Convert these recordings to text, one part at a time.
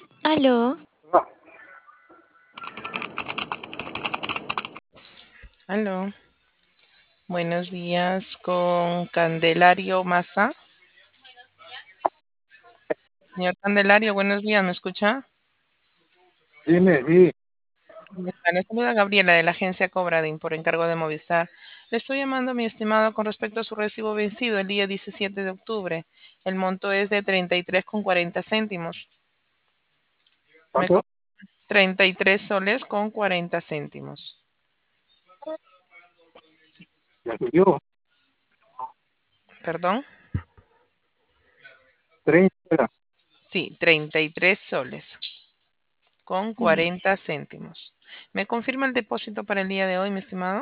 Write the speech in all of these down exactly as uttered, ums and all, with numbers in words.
Aló, Ah, Aló, buenos días con Candelario Maza. Señor Candelario, buenos días, ¿me escucha? dime, sí, ¿Cómo está? Le saluda Gabriela de la agencia Cobradin por encargo de Movistar. Le estoy llamando, mi estimado, con respecto a su recibo vencido el día diecisiete de octubre. El monto es de treinta y tres con cuarenta céntimos. Me co- ¿cuánto? treinta y tres soles con cuarenta céntimos. Ya subió, ¿Perdón? treinta. Sí, treinta y tres soles con Mm, cuarenta céntimos. ¿Me confirma el depósito para el día de hoy, mi estimado?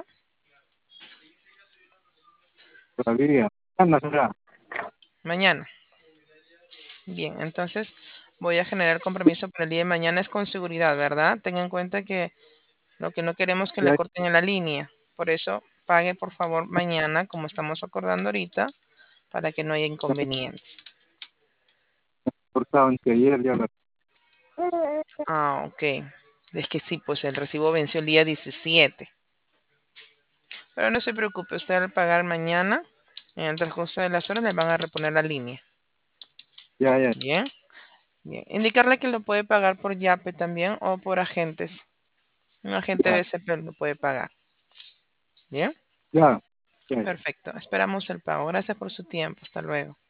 todavía. Anda, será. Mañana. Bien, entonces voy a generar compromiso para el día de mañana. Es con seguridad, ¿verdad? Tenga en cuenta que lo que no queremos es que le Ya corten en la línea. Por eso pague por favor mañana, como estamos acordando ahorita, para que no haya ya he inconvenientes. cortado anteayer, ya la. Ah, ok. Es que sí, pues el recibo venció el día diecisiete. Pero no se preocupe, usted al pagar mañana, en el transcurso de las horas le van a reponer la línea. Ya, ya, Bien, bien. Indicarle que lo puede pagar por Yape también o por agentes. Un agente ya, B C P lo puede pagar. Bien. ya, ya. Perfecto. Esperamos el pago. Gracias por su tiempo. Hasta luego.